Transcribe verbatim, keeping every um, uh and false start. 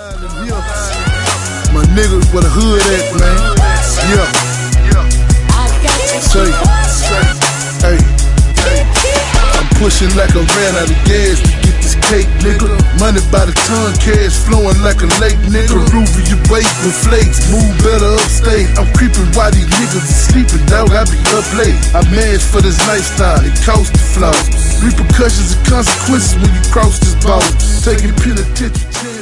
My nigga, where the hood at, man? Yeah. Say, say, hey, hey. I'm pushing like I ran out of gas to get this cake, nigga. Money by the ton, cash flowing like a lake, nigga. Peruvian waving flakes, move better upstate. I'm creeping while these niggas are sleeping, dog. I be up late. I managed for this lifestyle, it costs the flaws. Repercussions and consequences when you cross this ball. Taking penitentiary.